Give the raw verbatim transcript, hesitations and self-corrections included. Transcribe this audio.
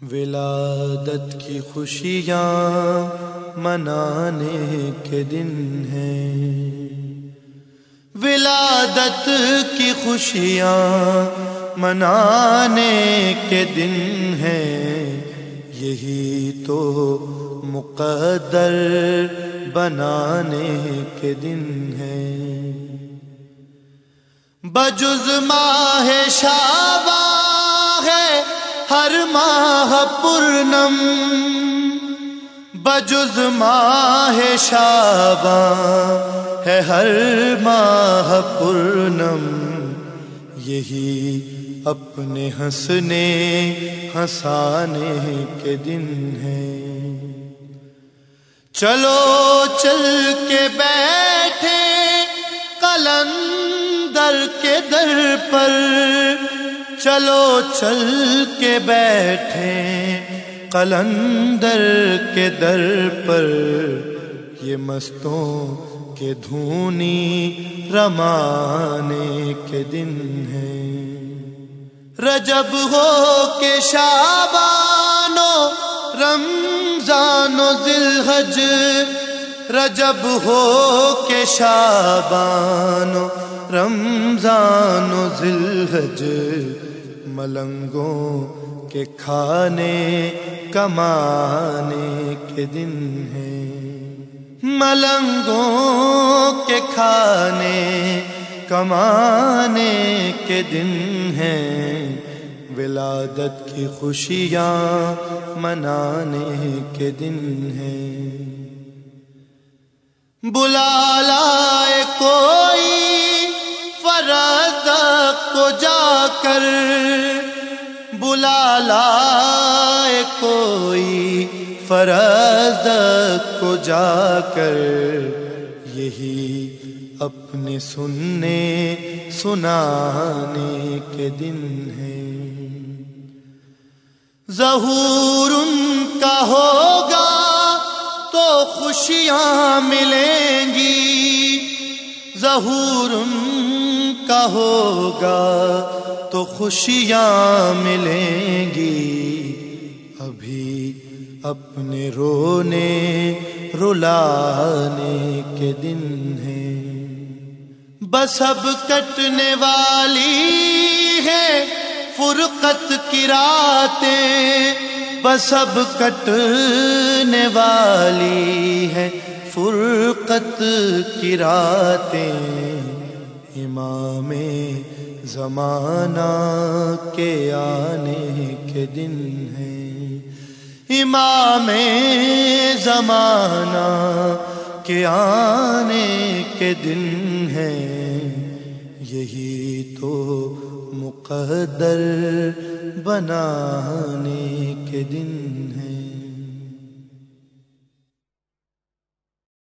ولادت کی خوشیاں منانے کے دن ہیں، ولادت کی خوشیاں منانے کے دن ہیں، یہی تو مقدر بنانے کے دن ہیں۔ بجز ماہ شعبان ہے ہر ماہ پورنم، بجز ماہ شعبان ہے ہر ماہ پورنم، یہی اپنے ہنسنے ہنسانے کے دن ہیں۔ چلو چل کے بیٹھے قلندر کے در پر، چلو چل کے بیٹھے قلندر کے در پر، یہ مستوں کے دھونی رمانے کے دن ہیں۔ رجب ہو کہ شعبان و رمضان و ذی الحج، رجب ہو کہ شعبان و رمضان و ذی الحج، ملنگوں کے کھانے کمانے کے دن ہیں، ملنگوں کے کھانے کمانے کے دن ہیں، ولادت کی خوشیاں منانے کے دن ہیں۔ بلا لائے کوئی فرزدق کو جا کر، بلا لائے کوئی فرزدق کو جا کر، یہی اپنے سننے سنانے کے دن ہیں۔ ظہور ان کا ہوگا تو خوشیاں ملیں گی، ظہور ان کا ہوگا تو خوشیاں ملیں گی، ابھی اپنے رونے رلانے کے دن ہیں۔ بس اب کٹنے والی ہے فرقت کی راتیں، بس اب کٹنے والی ہے فرقت کی راتیں، امام زمانہ کے آنے کے دن ہیں، امام زمانہ کے آنے کے دن ہیں، یہی تو مقدر بنانے کے دن